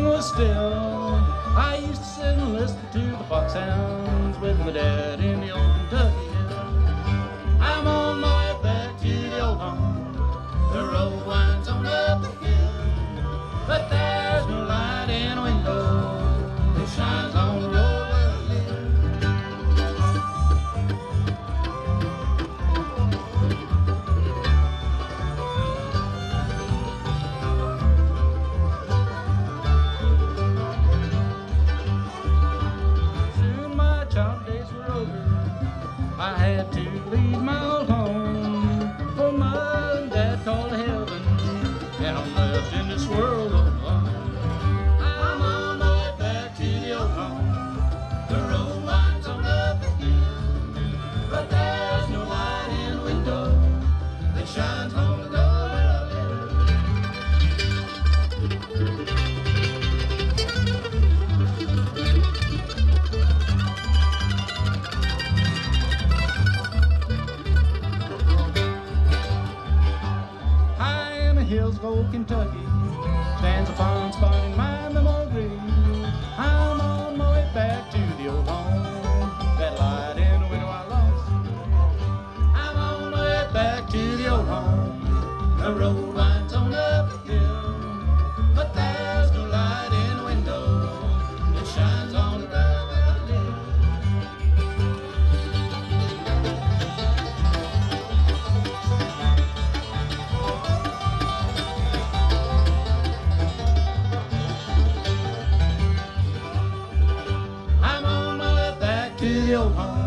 everything was still, I used to sit and listen to the foxhounds with my dad in the old Kentucky hill. I'm on my way back to the old home. The road winds on up the hill, but there's no light in a window that shines on the road where I live. Soon my child days were over. I had to leave my old home, for Mom and Dad called to heaven, and I'm left in this world alone. I'm on my way back to the old home. The road winds on up the hill, but there's no light in the window that shines on the door where I live. High in the hills of old Kentucky stands a pond spot in my memory. I'm on my way back to the old home, that light in the window I lost. I'm on my way back to the old home. The road winds on up the hill, but there's no light in the window that shines on the road where I live. I'm on my way back to the old home.